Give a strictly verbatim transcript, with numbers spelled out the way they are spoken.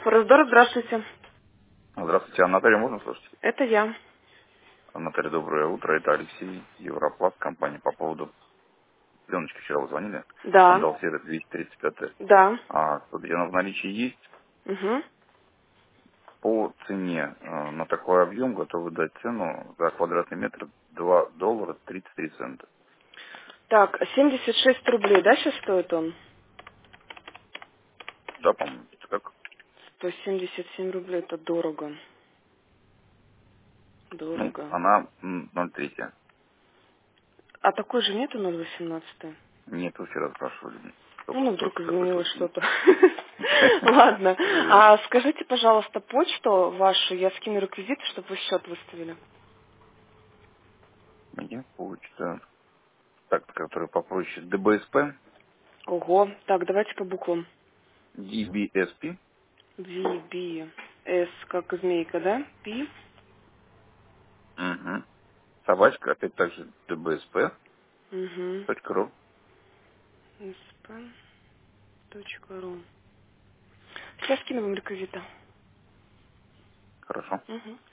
Форездор, здравствуйте. Здравствуйте, а Наталья, можно слушать? Это я. Наталья, доброе утро. Это Алексей, Европласт, компания по поводу пленочки. Вчера вы звонили. Да, Скандал сервис двести тридцать пять. да. А, смотрите, она в наличии есть. Угу. По цене э, на такой объем готовы дать цену за квадратный метр два доллара тридцать три цента. Так, семьдесят шесть рублей, да, сейчас стоит он? Да, по-моему, это как? сто семьдесят семь рублей, это дорого. Ну, Дорого. она м, ноль три. А такой же нету ноль восемнадцать? Нет, вы вчера спрашивали. Ну, Только, ну, вдруг только какой-то изменилось вот есть. что-то. Ладно. А скажите, пожалуйста, почту вашу, я скину реквизиты, чтобы вы счет выставили. Мне почта. Так, которая попроще. ДБСП, Ого. Так, давайте по буквам. DBSP. V, B, S, как змейка, да? P. Угу. Собачка, опять также dbsp.ru. Угу. sp точка ру. Сейчас скину вам реквизиты. Хорошо. Угу.